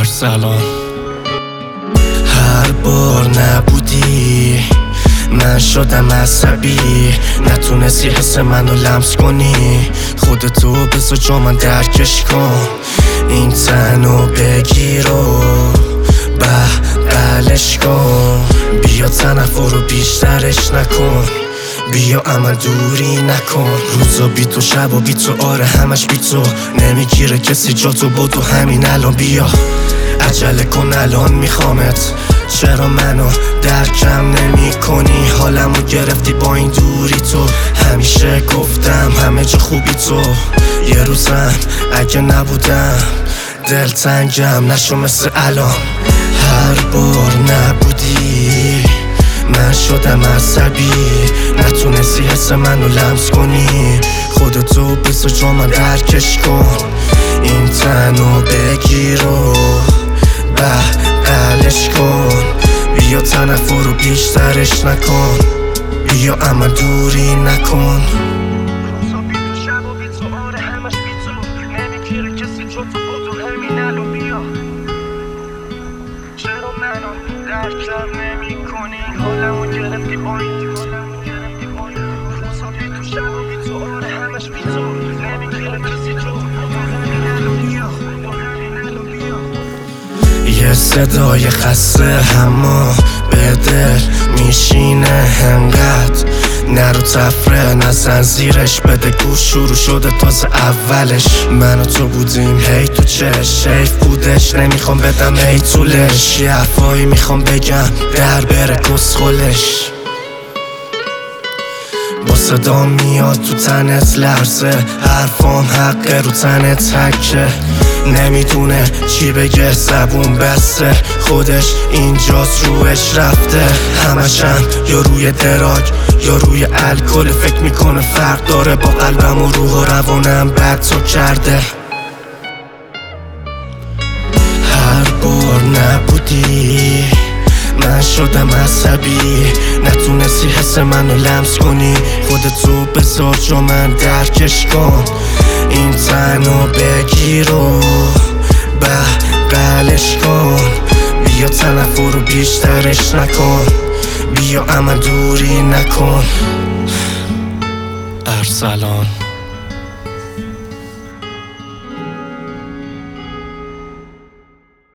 ارسلان. هر بار نبودی من شدم عصبی، نتونستی حس منو لمس کنی. خودتو بذار جا من درکش کن، این تنو بگیر و بغلش کن. بیا تنفر رو بیشترش نکن، بیا عمل دوری نکن. روزا بی تو، شبا بی تو، آره همش بی تو. نمیگیره کسی جا تو، بدو همین الان بیا. عجله کن الان میخوامت، چرا منو درکم نمی کنی؟ حالمو گرفتی با این دوری تو. همیشه گفتم همه جا خوبی تو، یه روزم اگه نبودم دلتنگم نشو مثل الان. هر بار نبودی من شدم عصبی، نتونستی حس منو لمس کنی. خودتو بذار جا من درکش کن، این تنو بگیر و بغلش کن. بیا تنفر رو بیشترش نکن، بیا عمل دوری نکن. روزا بی تو، شبا بی تو، آره همش بی تو. نمیگیره کسی جا تو، بدو همین الان بیا. چرا منو درکم نمی کنی؟ حالمو گرفتی با این روزا بی تو، شبا بی تو، آره همش بی تو. نمیگیره کسی جا تو، بدو همین الان بیا. یه صدای خسته اما به دل میشینه انقدر. نرو تفره نزن زیرش، بده گوش شروع شده تازه اولش. من و تو بودیم هی تو چش، حیف بودش نمیخوام بدم هی طولش. یه حرفایی میخوام بگم در بره کسخلش. با صدا میاد تو تنت لرزه، حرفام حقه رو تنت حکه. نمیدونه چی بگه زبون بسته، خودش اینجاست روش رفته. همشم یا روی دراگ یا روی الکل، فکر میکنه فرق داره با قلبم و روح و روانم بد تو کرده. هر بار نبودی من شدم عصبی، نتونستی حس منو لمس کنی. خودتو بذار جا من درکش کن، این تنو بگیر و بغلش کن. بیا تنفر رو بیشترش نکن، بیا عمل دوری نکن. ارسلان.